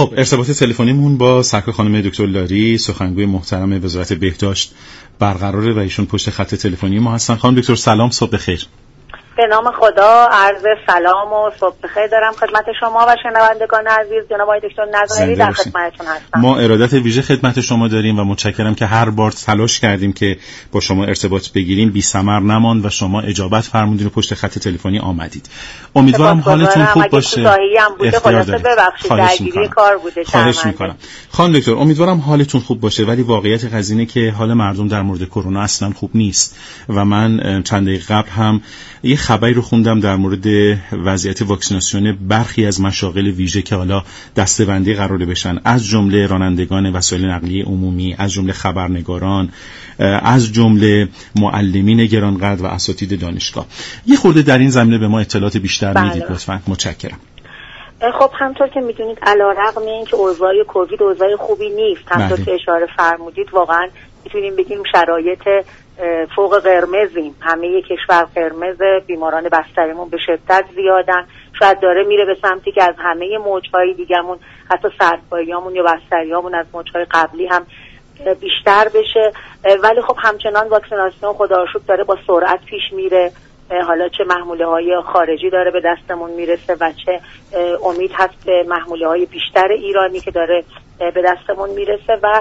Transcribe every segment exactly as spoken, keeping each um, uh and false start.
خب ارتباط تلفنیمون با سرکار خانم دکتر لاری، سخنگوی محترم وزارت بهداشت برقراره و ایشون پشت خط تلفنی ما هستن. خانم دکتر سلام، صبح بخیر. به نام خدا عرض سلام و صبح بخیر دارم خدمت شما و شنوندگان عزیز. جناب آقای دکتر نظری در خدمتتون هستم. ما ارادت ویژه خدمت شما داریم و متشکرم که هر بار تلاش کردیم که با شما ارتباط بگیریم، بی ثمر نماند و شما اجابت فرمودین و پشت خط تلفنی آمدید. امیدوارم حالتون خوب باشه. اختیار دارید. ببخشید درگیری کار بوده. خواهش می‌کنم. خانم دکتر امیدوارم حالتون خوب باشه، ولی واقعیت قضیه که حال مردم در مورد کرونا اصلا خوب نیست و من چند دقیقه قبل هم یه خبری رو خوندم در مورد وضعیت واکسیناسیون برخی از مشاغل ویژه که حالا دسته‌بندی قراره بشن، از جمله رانندگان وسایل نقلیه عمومی، از جمله خبرنگاران، از جمله معلمین گرانقدر و اساتید دانشگاه. یه خورده در این زمینه به ما اطلاعات بیشتر میدید لطفاً؟ متشکرم. خب همطور که میدونید علیرغم اینکه اوضاع کووید اوضاع خوبی نیست، همطور که اشاره فرمودید واقعا میتونیم بگیم شرایط فوق قرمزیم. همه کشور قرمز، بیماران بستریمون به شدت زیادن، شاید داره میره به سمتی که از همه موجهای دیگه‌مون، حتی سردپاییامون یا بستریامون از موجهای قبلی هم بیشتر بشه. ولی خب همچنان واکسیناسیون خدا رو شکر داره با سرعت پیش میره. حالا چه محموله های خارجی داره به دستمون میرسه و چه امید هست به محموله های بیشتر ایرانی که داره به دستمون میرسه و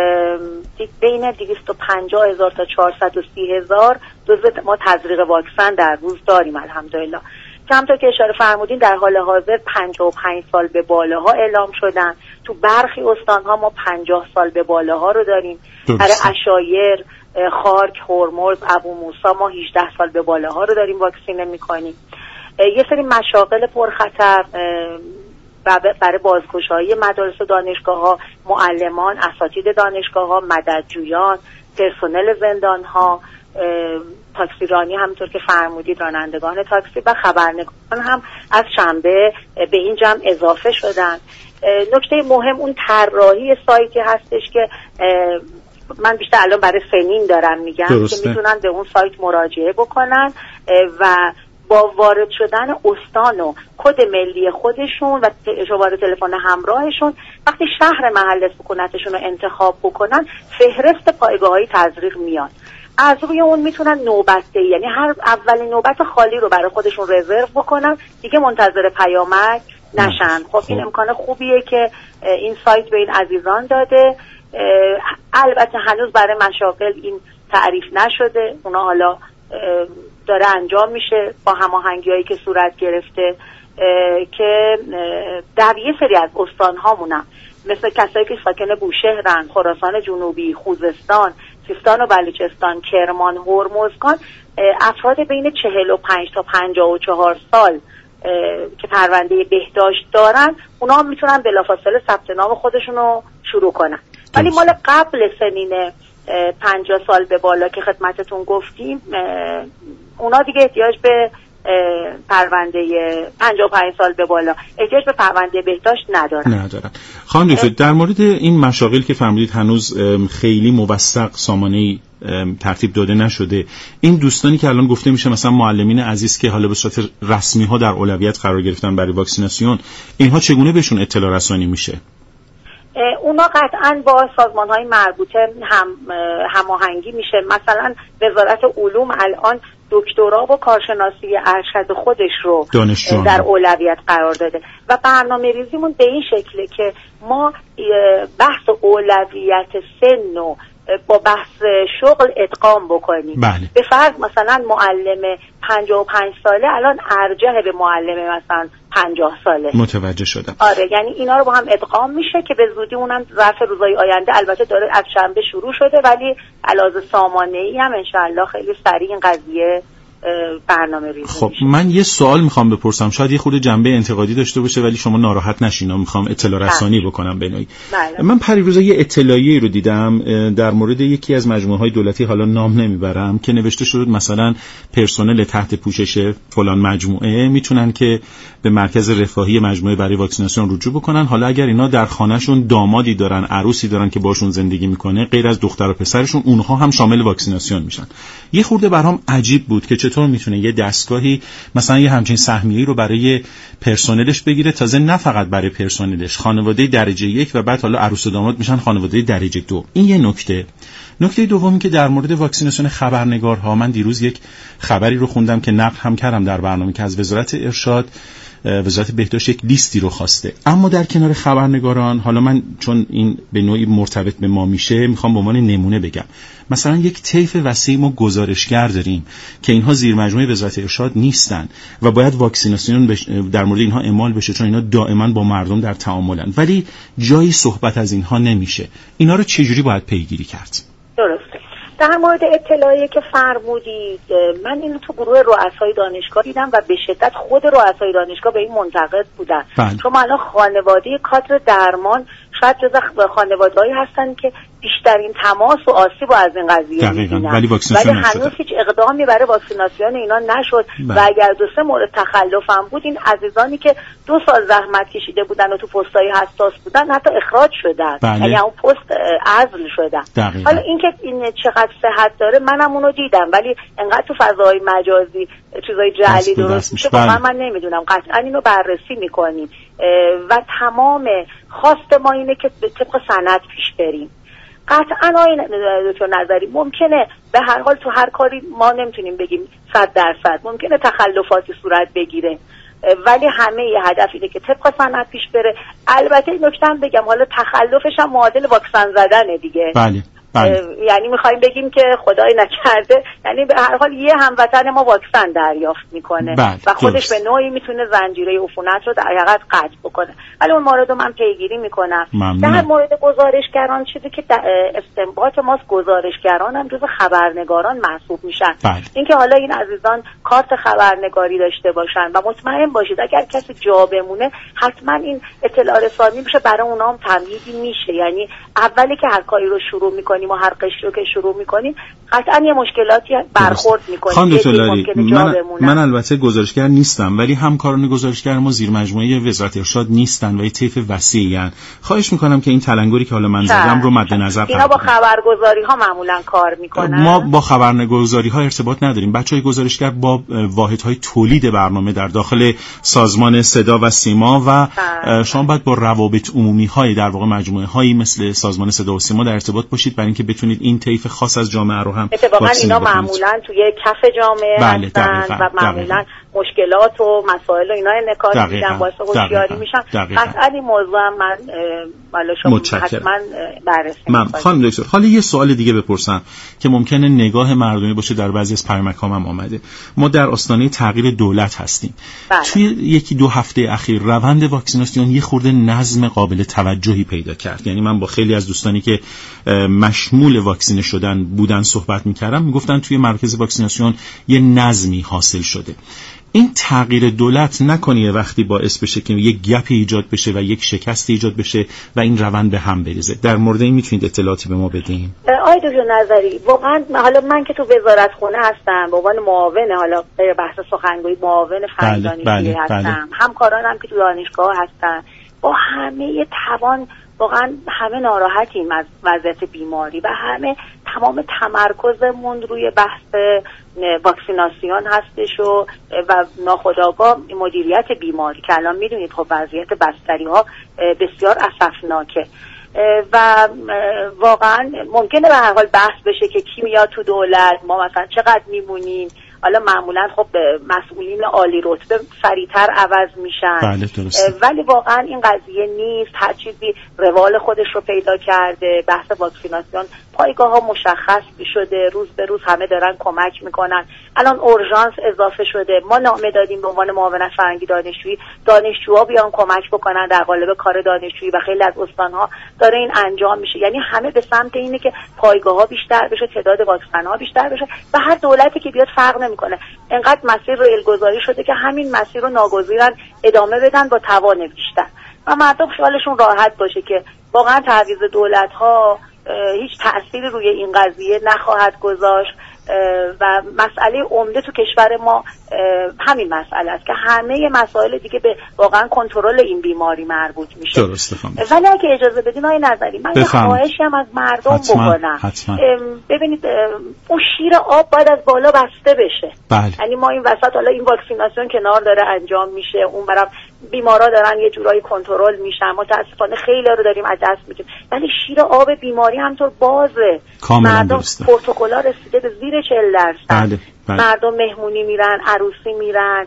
بین دویست و پنجاه هزار تا چهارصد و سی هزار دوز ما تزریق واکسن در روز داریم الحمدلله. که همونطور که اشاره فرمودین در حال حاضر پنجاه و پنج سال به بالاها اعلام شدن. تو برخی استانها ما پنجاه سال به بالاها رو داریم. برای عشایر، خارک، هرمز، ابو موسی ما هجده سال به بالاها رو داریم واکسینه میکنیم. یه سری مشاغل پرخطر برای بازگشایی مدارس و دانشگاه ها، معلمان، اساتید دانشگاه ها، مددجویان، پرسنل زندان ها، تاکسیرانی همونطور که فرمودید، رانندگان تاکسی و خبرنگاران هم از شنبه به این جمع اضافه شدن. نکته مهم اون طراحی سایتی هستش که من بیشتر الان برای سنین دارم میگم درسته. که میتونن به اون سایت مراجعه بکنن و با وارد شدن استان و کد ملی خودشون و شماره تلفن همراهشون وقتی شهر محل سکونتشون رو انتخاب بکنن فهرست پایگاه‌های تزریق میاد. از روی اون میتونن نوبت‌دهی، یعنی هر اولین نوبت خالی رو برای خودشون رزرو بکنن، دیگه منتظر پیامک نشن. خب این امکان خوبیه که این سایت به این عزیزان داده. البته هنوز برای مشاغل این تعریف نشده، اونا حالا داره انجام میشه با هماهنگی‌هایی که صورت گرفته که در یه سری از استان‌هامونم مثل کسایی که ساکن بوشهرن، خراسان جنوبی، خوزستان، سیستان و بلوچستان، کرمان، هرمزگان، افراد بین چهل و پنج تا پنجاه و چهار سال که پرونده بهداشت دارن، اونا هم میتونن بلافاصله ثبت نام خودشون رو شروع کنن. ولی مال قبل سنین پنجاه سال به بالا که خدمتتون گفتیم، اونا دیگه احتیاج به پرونده پنجاه و پنج سال به بالا احتیاج به پرونده بهداشت ندارن. ندارن. خانم دکتر در مورد این مشاغل که فرمودید هنوز خیلی موثق سامانه‌ای ترتیب داده نشده، این دوستانی که الان گفته میشه مثلا معلمین عزیز که حالا به صورت رسمی ها در اولویت قرار گرفتن برای واکسیناسیون، اینها چگونه بهشون اطلاع رسانی میشه؟ اونا قطعاً با سازمان‌های مربوطه هم هماهنگی میشه. مثلا وزارت علوم الان دکترا و کارشناسی ارشد خودش رو دانشجو در اولویت قرار داده و برنامه ریزیمون به این شکله که ما بحث اولویت سن و با بحث شغل ادغام بکنیم. بله. به فرض مثلا معلم پنجاه و پنج ساله الان ارجح به معلم مثلا پنجاه ساله. متوجه شدم. آره، یعنی اینا رو با هم ادغام میشه که به زودی اونم ظرف روزهای آینده، البته داره از شنبه شروع شده ولی علاوه سامانه‌ای هم انشالله خیلی سریع این قضیه برنامه ریزی خب میشه. من یه سوال میخوام بپرسم، شاید یه خورده جنبه انتقادی داشته باشه ولی شما ناراحت نشین، میخوام اطلاع رسانی بکنم به نوعی. من پریروزا یه اطلاعیه رو دیدم در مورد یکی از مجموعه‌های دولتی، حالا نام نمیبرم، که نوشته شد مثلا پرسنل تحت پوشش فلان مجموعه میتونن که به مرکز رفاهی مجموعه برای واکسیناسیون رجوع بکنن. حالا اگر اینا در خانه‌شون دامادی دارن، عروسی دارن که باشون زندگی میکنه غیر از دختر و پسرشون، اونها هم شامل واکسیناسیون میشن. یه خورده برام عجیب بود که چطور میتونه یه دستگاهی مثلا یه همچین سهمیه‌ای رو برای پرسنلش بگیره، تازه نه فقط برای پرسنلش، خانواده درجه یک و بعد حالا عروس و داماد میشن خانواده درجه دو. این یه نکته. نکته دومی که در مورد واکسیناسیون خبرنگارها، من دیروز یک خبری رو خوندم که نقل هم کردم در برنامه که از وزارت ارشاد، وزارت بهداشت یک لیستی رو خواسته، اما در کنار خبرنگاران، حالا من چون این به نوعی مرتبط به ما میشه میخوام به عنوان نمونه بگم، مثلا یک طیف وسیع ما گزارشگر داریم که اینها زیر مجموعه وزارت ارشاد نیستن و باید واکسیناسیون در مورد اینها اعمال بشه چون اینا دائما با مردم در تعاملن، ولی جایی صحبت از اینها نمیشه. اینا رو چجوری باید پیگیری کرد؟ درسته. در مورد اطلاعی که فرمودید، من اینو تو گروه رؤسای دانشگاه دیدم و به شدت خود رؤسای دانشگاه به این منتقد بودن. چون الان خانواده کادر درمان شاید جز خانواده‌ای هستن که بیشترین تماس و آسیب از این قضیه می‌بینن، ولی, ولی هنوز هیچ اقدامی برای واکسیناسیون اینا نشد. بله. و اگر دو سه مورد تخلف هم بود، این عزیزانی که دو سال زحمت کشیده بودن و تو پست‌های حساس بودن حتی اخراج شدن. بله. یعنی اون پست عزل شدن. دقیقا. حالا اینکه این چقدر صحت داره منم اونو دیدم، ولی انقدر تو فضای مجازی چیزای جعلی درست میشه واقعا من نمیدونم. قطعا اینو بررسی میکنیم و تمام خواست ما اینه که طبق سند پیش بریم. قطعا آقای دکتر نظری ممکنه به هر حال تو هر کاری ما نمیتونیم بگیم صد درصد، ممکنه تخلفاتی صورت بگیره، ولی همه یه هدف اینه که طبق سند پیش بره. البته نکته هم بگم، حالا تخلفش هم معادل واکسن زدنه دیگه. بله. بله. یعنی میخوایم بگیم که خدای نکرده، یعنی به هر حال یه هموطن ما واکسن دریافت میکنه بله. و خودش درست. به نوعی میتونه زنجیره عفونت رو در حقیقت قطع بکنه. ولی اون مورد رو من پیگیری میکنم. در مورد گزارشگران چیزی که استنباط ماست، گزارشگران هم جز خبرنگاران محسوب میشن. بله. اینکه حالا این عزیزان کارت خبرنگاری داشته باشن و مطمئن باشید اگر کسی جا بمونه حتما این اطلاع رسانی میشه، برای اونها هم تمهیدی میشه. یعنی اولی که هر کاری رو شروع میکنیم و هر قشری رو که شروع میکنیم قطعا یه مشکلاتی برخورد میکنیم. خانم دکتر من, من البته گزارشگر نیستم، ولی همکاران گزارشگر ما زیر مجموعه وزارت ارشاد نیستن و یه طیف وسیعن. خواهش میکنم که این تلنگری که حالا من زدم رو مد نظر قرار اینا با خبرگزاری ها معمولا کار میکنن. ما با خبرگزاری ها ارتباط نداریم. بچهای گزارشگر با واحدهای تولید برنامه در داخل سازمان صدا و سیما و شما باید با روابط عمومی های در واقع مجموعه هایی مثل سازمان صدا و سیما در ارتباط باشید برای اینکه بتونید این طیف خاص از جامعه رو هم اتفاقا اینا معمولا توی کف جامعه بله، هستن و معمولا مشکلات و مسائل و اینا انعکاس میدن، باعث هوشیاری میشن. قطعا این موضوع هم من بالا شما حتما بررسی می‌کنم. خانم دکتر حالا یه سوال دیگه بپرسم که ممکنه نگاه مردمی باشه، در بعضی از پیامک‌ها هم اومده. ما در آستانه تغییر دولت هستیم. بله. توی یکی دو هفته اخیر روند واکسیناسیون یه خورده نظم قابل توجهی پیدا کرد. یعنی من با خیلی از دوستانی که مشمول واکسینه شدن بودن صحبت می‌کردم، میگفتن توی مرکز واکسیناسیون یه نظمی حاصل شده. این تغییر دولت نکنه یه وقتی باعث بشه که یک گپی ایجاد بشه و یک شکست ایجاد بشه و این روند به هم بریزه. در مورد این میتونید اطلاعاتی به ما بدین؟ آقای دکتر نظری واقعا حالا من که تو وزارت خونه هستم به عنوان معاون، حالا غیر بحث سخنگویی معاون فنی دانشجویی بله، بله، هستم، بله. همکارانم که تو دانشگاه هستن، با همه توان واقعا همه ناراحتیم از وضعیت بیماری و همه تمام تمرکزمون روی بحث واکسیناسیون هستش و و ناخودآگاه مدیریت بیماری که الان میدونید خب وضعیت بستری ها بسیار اسفناکه و واقعا ممکنه به هر حال بحث بشه که کی میاد تو دولت، ما مثلا چقدر میمونیم. حالا معمولا خب مسئولین عالی رتبه سریعتر عوض میشن. بله درسته. ولی واقعا این قضیه نیست، هر چیزی روال خودش رو پیدا کرده. بحث واکسیناسیون پایگاه ها مشخص شده، روز به روز همه دارن کمک میکنن. الان اورژانس اضافه شده، ما نامه دادیم به عنوان معاونت فرهنگی دانشجویی دانشجوها بیان کمک بکنن در قالب کار دانشجویی و خیلی از استانها داره این انجام میشه. یعنی همه به سمت اینه که پایگاه ها بیشتر بشه، تعداد واکسن ها بیشتر بشه و هر دولتی که بیاد فرق نمیکنه. انقدر مسیر رو الگذاری شده که همین مسیر رو ناگزیرن ادامه بدن با توان بیشتر و مردم خیالشون راحت باشه که واقعا تعویض دولت ها هیچ تأثیری روی این قضیه نخواهد گذاشت. و مسئله عمده تو کشور ما همین مسئله است که همه مسائل دیگه به واقعا کنترل این بیماری مربوط میشه. درسته خانم. ولی اگه اجازه بدین آقای نظری من یه خواهشی هم از مردم حتما. بکنم. حتما. ببینید اون شیر آب باید از بالا بسته بشه. بله. یعنی ما این وسط حالا این واکسیناسیون کنار داره انجام میشه، اون برام بیمارا دارن یه جورایی کنترل میشن، متاسفانه خیلی رو داریم از دست میدیم، ولی شیر آب بیماری همطور بازه. مردم پروتکل‌ها رسیده به زیر چهل درصد. بله. بله. مردم مهمونی میرن، عروسی میرن،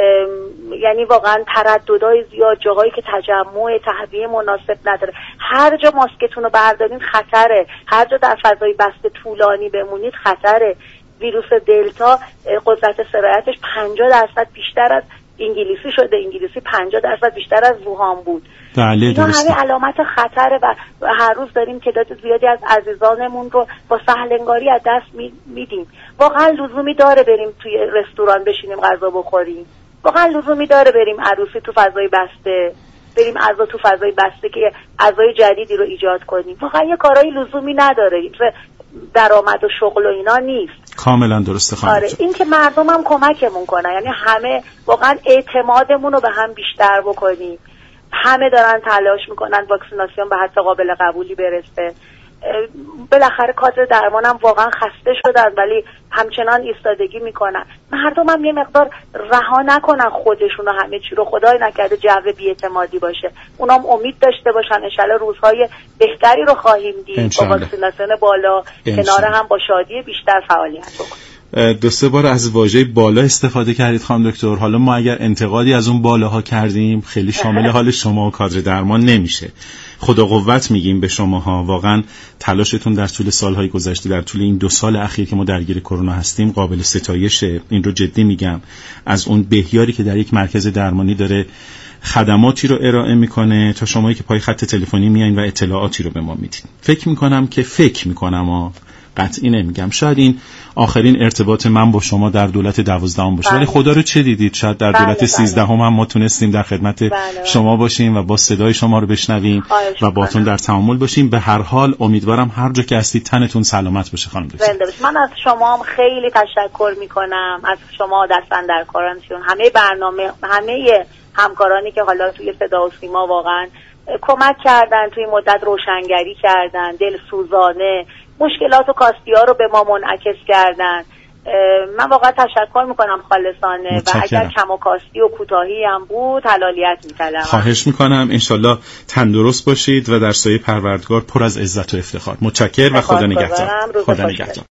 یعنی واقعا ترددهای زیاد، جاهایی که تجمع تهویه مناسب نداره. هر جا ماسکتون رو بردارین خطره، هر جا در فضای بسته طولانی بمونید خطره. ویروس دلتا قدرت سرایتش پنجاه درصد بیشتر از انگلیسی شده، انگلیسی پنجاه درصد بیشتر از ووهان بود. بله اینا درسته. همه علامت خطره و هر روز داریم تعداد زیادی از عزیزانمون رو با سهلنگاری از دست میدیم. واقعا لزومی داره بریم توی رستوران بشینیم غذا بخوریم؟ واقعا لزومی داره بریم عروسی تو فضای بسته، بریم عزا تو فضای بسته که عزای جدیدی رو ایجاد کنیم؟ واقعا یه کارایی لزومی نداره، درآمد و شغل و اینا نیست. کاملا درسته خانم. آره این که مردم هم کمکمون کنن، یعنی همه واقعا اعتمادمون رو به هم بیشتر بکنیم. همه دارن تلاش میکنن واکسیناسیون به حد قابل قبولی برسه. بالاخره کادر درمان هم واقعا خسته شدن ولی همچنان ایستادگی میکنن. مردم هم یه مقدار رها نکنن خودشون و همه چی رو، خدای نکرده جو بی‌اعتمادی باشه. اونام امید داشته باشن انشالله روزهای بهتری رو خواهیم دید با واکسیناسیون بالا، کنار هم با شادی بیشتر فعالیت بکنیم. دو سه بار از واژه بالا استفاده کردید خانم دکتر. حالا ما اگر انتقادی از اون بالاها کردیم خیلی شامل حال شما و کادر درمان نمیشه. خدا قوت میگیم به شماها، واقعا تلاشتون در طول سالهای گذشته، در طول این دو سال اخیر که ما درگیر کرونا هستیم قابل ستایشه. این رو جدی میگم. از اون بهیاری که در یک مرکز درمانی داره خدماتی رو ارائه میکنه تا شمایی که پای خط تلفنی میایین و اطلاعاتی رو به ما میدین. فکر میکنم که فکر میکنم ها قطعی نمیگم، شاید این آخرین ارتباط من با شما در دولت دوازدهم باشه، ولی خدا رو چه دیدید شاید در دولت سیزدهم هم ما تونستیم در خدمت بله شما باشیم و با صدای شما رو بشنویم و باتون در تعامل باشیم. به هر حال امیدوارم هر جا که هستید تنتون سلامت باشه خانم دکتر. من از شما هم خیلی تشکر میکنم، از شما دست‌اندرکارانتون، همه برنامه، همه همکارانی که حالا توی صدا و سیما واقعا کمک کردن، توی مدت روشنگری کردن، دلسوزانه مشکلات و کاستی‌ها رو به ما منعکس کردن. من واقعا تشکر میکنم خالصانه متشکرم. و اگر کم و کاستی و کوتاهی هم بود حلالیت میطلبم. خواهش میکنم. انشالله تندرست باشید و در سایه پروردگار پر از عزت و افتخار. متشکرم و خدا نگهدار. خدا نگهدار.